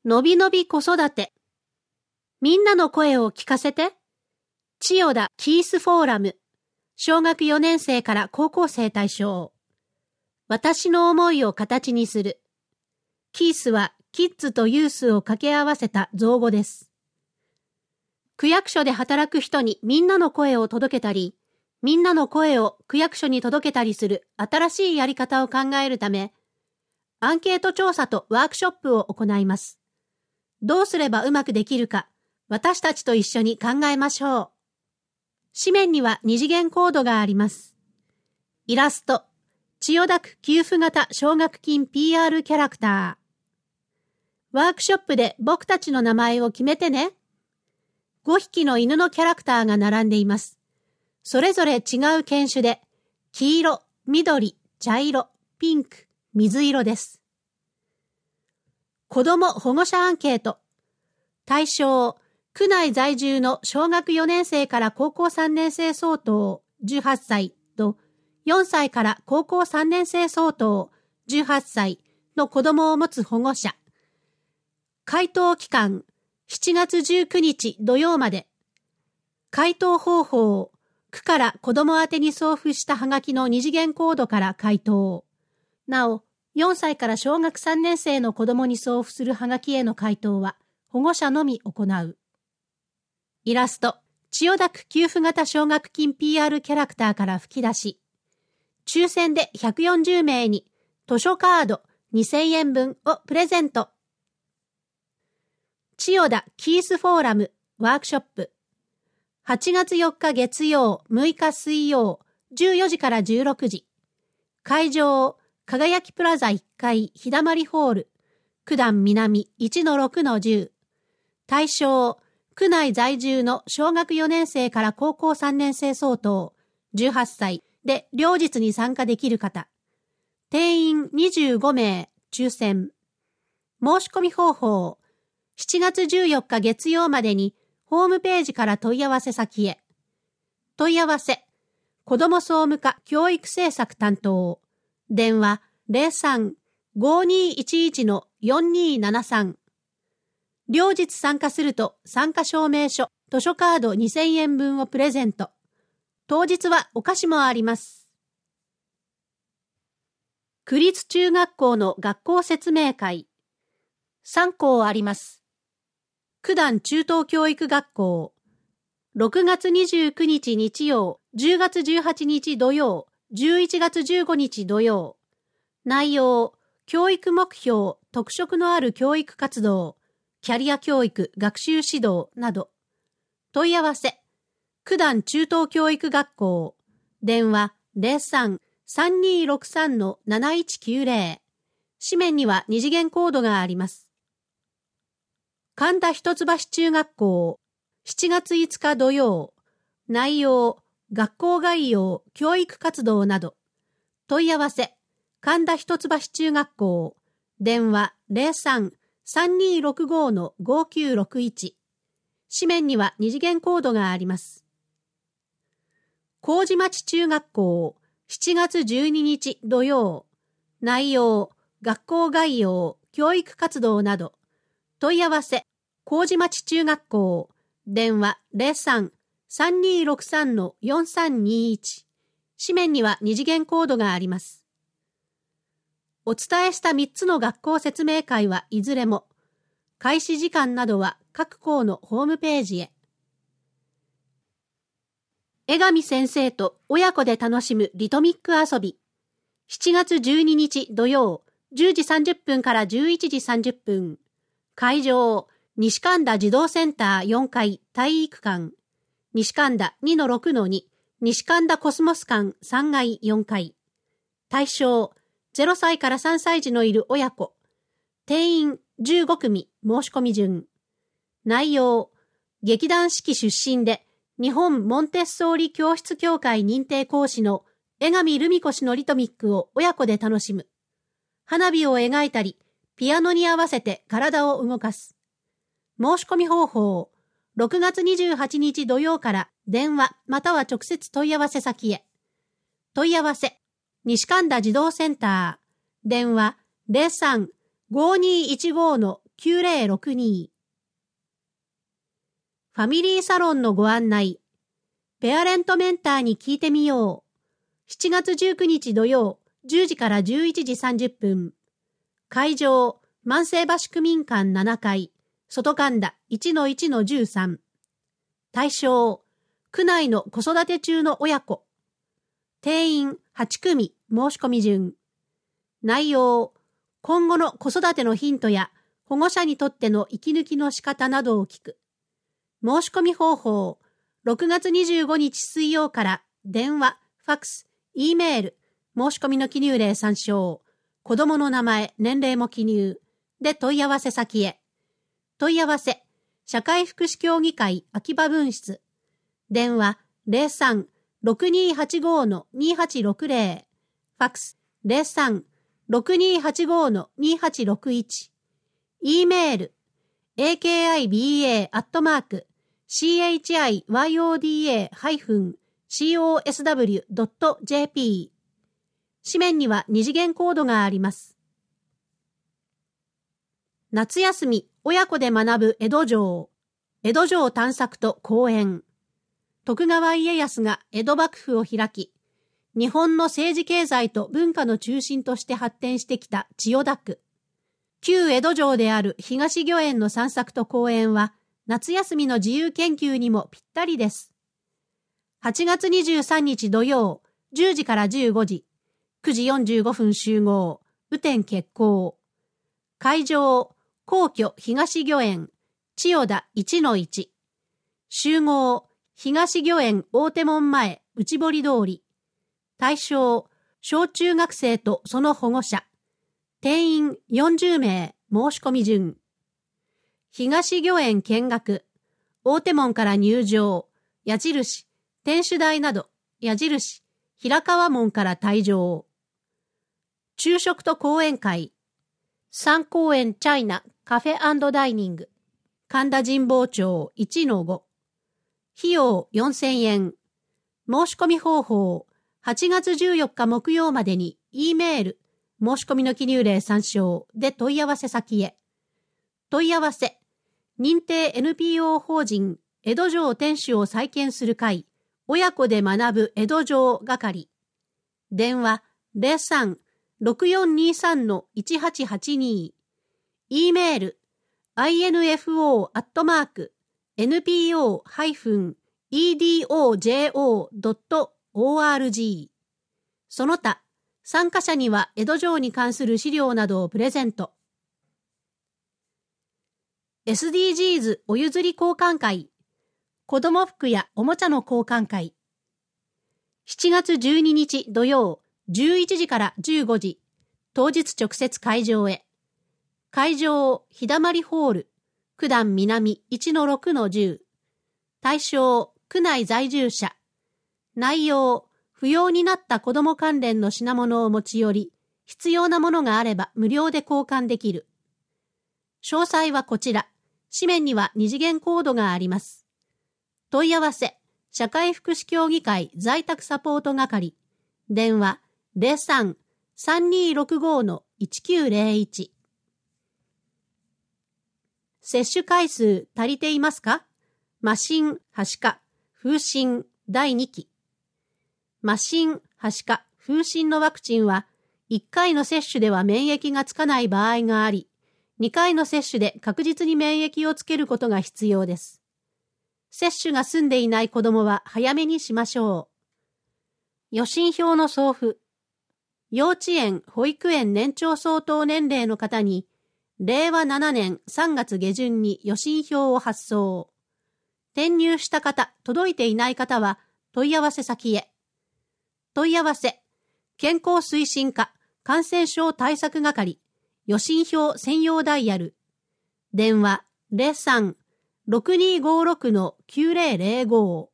のびのび子育て。みんなの声を聞かせて。千代田キースフォーラム。小学4年生から高校生対象。私の思いを形にする。キースはキッズとユースを掛け合わせた造語です。区役所で働く人にみんなの声を届けたり、みんなの声を区役所に届けたりする新しいやり方を考えるため、アンケート調査とワークショップを行います。どうすればうまくできるか、私たちと一緒に考えましょう。紙面には二次元コードがあります。イラスト、千代田区給付型奨学金 PR キャラクター。ワークショップで僕たちの名前を決めてね。5匹の犬のキャラクターが並んでいます。それぞれ違う犬種で、黄色、緑、茶色、ピンク、水色です。子ども保護者アンケート。対象、区内在住の小学4年生から高校3年生相当18歳と4歳から高校3年生相当18歳の子どもを持つ保護者。回答期間、7月19日土曜まで。回答方法、区から子ども宛てに送付したはがきの二次元コードから回答。なお、4歳から小学3年生の子どもに送付するはがきへの回答は保護者のみ行う。イラスト、千代田区給付型奨学金 PR キャラクターから吹き出し。抽選で140名に図書カード2000円分をプレゼント。千代田キースフォーラムワークショップ。8月4日月曜、6日水曜、14時から16時。会場、輝きプラザ1階日だまりホール、区段南 1-6-10。対象、区内在住の小学4年生から高校3年生相当、18歳で両日に参加できる方。定員25名、抽選。申し込み方法、7月14日月曜までにホームページから問い合わせ先へ。問い合わせ、子ども総務課教育政策担当。電話03-5211-4273。両日参加すると参加証明書、図書カード2000円分をプレゼント。当日はお菓子もあります。区立中学校の学校説明会。3校あります。区段中等教育学校。6月29日日曜、10月18日土曜、11月15日土曜。内容、教育目標、特色のある教育活動、キャリア教育、学習指導など。問い合わせ、区段中等教育学校。電話03-3263-7190。紙面には二次元コードがあります。神田一橋中学校。7月5日土曜。内容、学校概要、教育活動など。問い合わせ、神田一橋中学校。電話03-3265-5961。紙面には二次元コードがあります。麹町中学校。7月12日土曜。内容、学校概要、教育活動など。問い合わせ、麹町中学校。電話03-3263-4321。紙面には二次元コードがあります。お伝えした3つの学校説明会はいずれも、開始時間などは各校のホームページへ。江上先生と親子で楽しむリトミック遊び。7月12日土曜、10時30分から11時30分。会場、西神田児童センター4階体育館。西神田 2-6-2、西神田コスモス館3階4階。対象、0歳から3歳児のいる親子。定員15組申し込み順。内容、劇団四季出身で日本モンテッソーリ教室協会認定講師の江上留美子氏のリトミックを親子で楽しむ。花火を描いたり、ピアノに合わせて体を動かす。申し込み方法、6月28日土曜から電話または直接問い合わせ先へ。問い合わせ、西神田児童センター、電話03-5215-9 9062。ファミリーサロンのご案内。ペアレントメンターに聞いてみよう。7月19日土曜、10時から11時30分。会場、万世橋区民館7階、外神田 1-1-13。対象、区内の子育て中の親子。定員8組、申し込み順。内容、今後の子育てのヒントや保護者にとっての息抜きの仕方などを聞く。申し込み方法、6月25日水曜から電話、ファックス、E メール、申し込みの記入例参照、子供の名前、年齢も記入、で問い合わせ先へ。問い合わせ、社会福祉協議会秋葉分室。電話03-6285-2860。ファックス03-6285-2861。E メール、akiba-chiyoda-cosw.jp。紙面には二次元コードがあります。夏休み、親子で学ぶ江戸城。江戸城探索と講演。徳川家康が江戸幕府を開き、日本の政治経済と文化の中心として発展してきた千代田区。旧江戸城である東御苑の散策と講演は、夏休みの自由研究にもぴったりです。8月23日土曜、10時から15時、9時45分集合、雨天決行。会場、皇居東御苑、千代田 1-1。集合、東御苑大手門前、内堀通り。対象、小中学生とその保護者。定員40名、申し込み順。東御苑見学、大手門から入場、矢印、天守台など、矢印、平川門から退場。昼食と講演会、三公園チャイナカフェ&ダイニング、神田神保町 1-5。費用4000円。申し込み方法、8月14日木曜までに E メール、申し込みの記入例参照で問い合わせ先へ。問い合わせ、認定 NPO 法人江戸城天守を再建する会、親子で学ぶ江戸城係。電話03-6423-1882。E メール、info@npo-edojo.org。その他、参加者には江戸城に関する資料などをプレゼント。SDGs お譲り交換会、子ども服やおもちゃの交換会。7月12日土曜、11時から15時、当日直接会場へ。会場、日だまりホール、区段南 1-6-10。対象、区内在住者。内容、不要になった子ども関連の品物を持ち寄り、必要なものがあれば無料で交換できる。詳細はこちら。紙面には二次元コードがあります。問い合わせ、社会福祉協議会在宅サポート係。電話03-3265-1901。接種回数足りていますか？麻疹、はしか、風疹第2期。麻疹、はしか、風疹のワクチンは、1回の接種では免疫がつかない場合があり、2回の接種で確実に免疫をつけることが必要です。接種が済んでいない子どもは早めにしましょう。予診票の送付。幼稚園・保育園年長相当年齢の方に、令和7年3月下旬に予診票を発送。転入した方、届いていない方は問い合わせ先へ。問い合わせ、健康推進課感染症対策係、予診票専用ダイヤル。電話03-6256-9005。